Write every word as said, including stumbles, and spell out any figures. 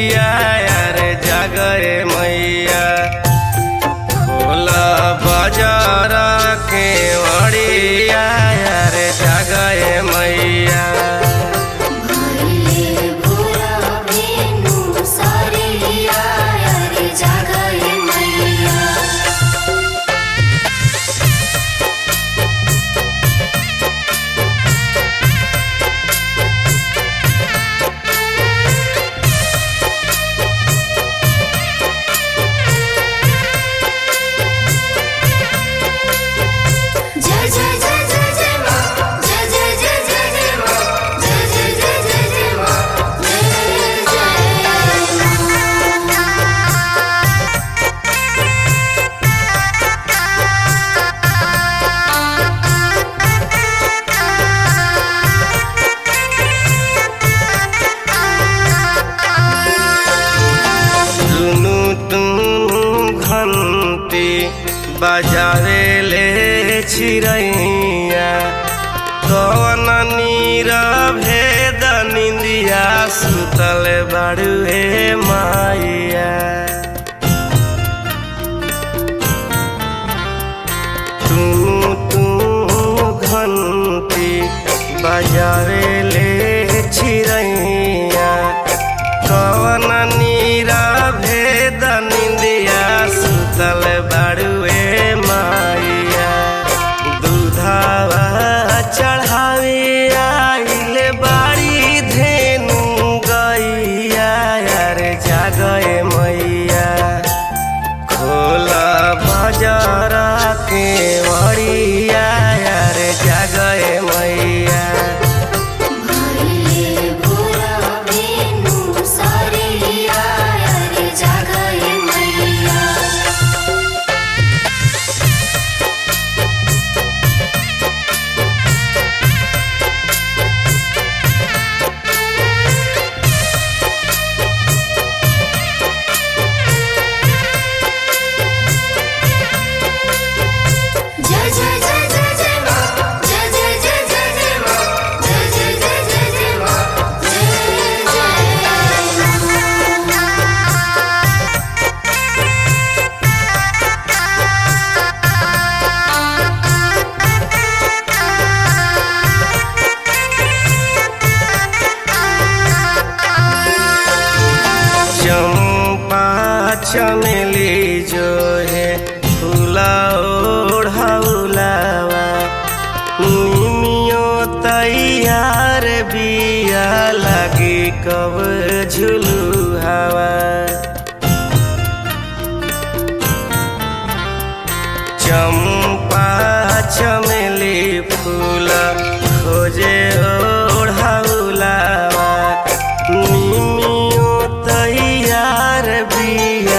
मैया रे जागे मैया खोला बाजार के वड़िया रे जागे मैया बाजारे ले छिरैया कवन नीर भेद निंदिया सुतल बाड़ुए माइया तू तू घंटी बाजारे ले छिरैया कवन नीर भेद निंदिया सुतल बाड़ुए चढ़ावे आइले बाड़ी धेनु गैया रे जागे मैया खोला बाजार के वड़िया रे जागे मैया चमेली जो है फूला ओढ़ाउलावा निमियो तैयार बिया लगी कब झुलू हवा चंपा चमेली फूला खोजे ओढ़ाउलावा निमियो तैयार बिया